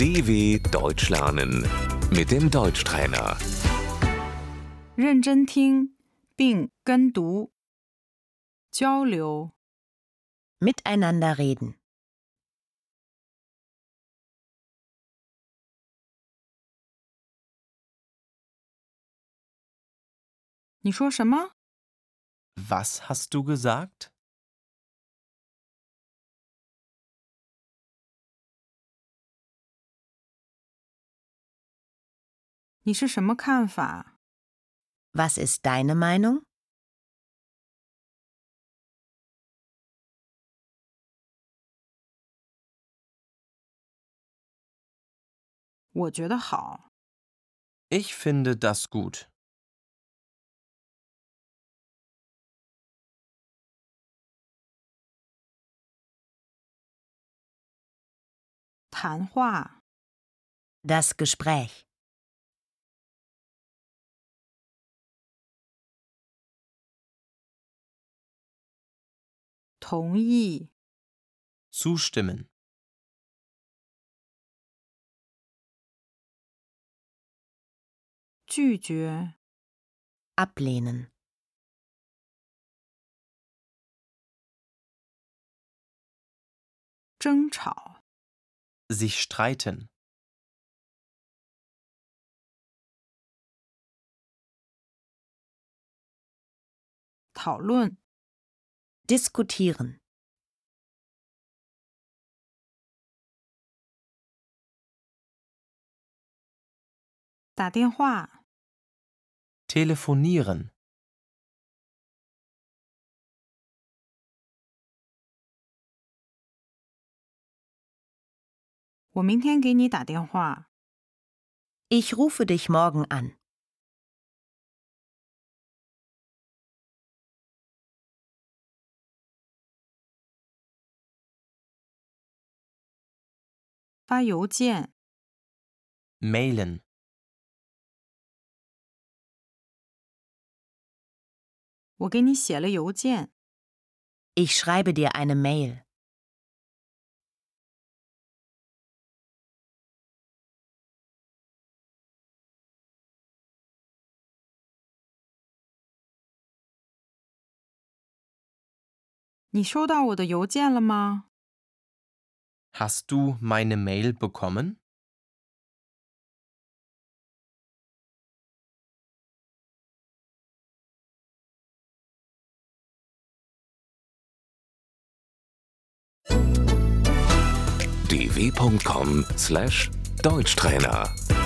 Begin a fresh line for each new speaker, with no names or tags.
DW Deutsch lernen mit dem Deutschtrainer.
认真听并跟读，交流。
Miteinander reden.
你说什么？
Was hast du gesagt?
你是什么看法？
Was ist deine Meinung?
我觉得好。
Ich finde das gut.
谈话。
Das Gespräch.
同意。
Zustimmen.
拒绝。
Ablehnen.
争吵。
Sich streiten.
讨论。
Diskutieren.
打电话。
Telefonieren.
我明天给你打电话。
Ich rufe dich morgen an.
发邮件。
Mailen.
我给你写了邮件。
Ich schreibe dir eine Mail.
你收到我的邮件了吗？
Hast du meine Mail bekommen?
dw.com/Deutschtrainer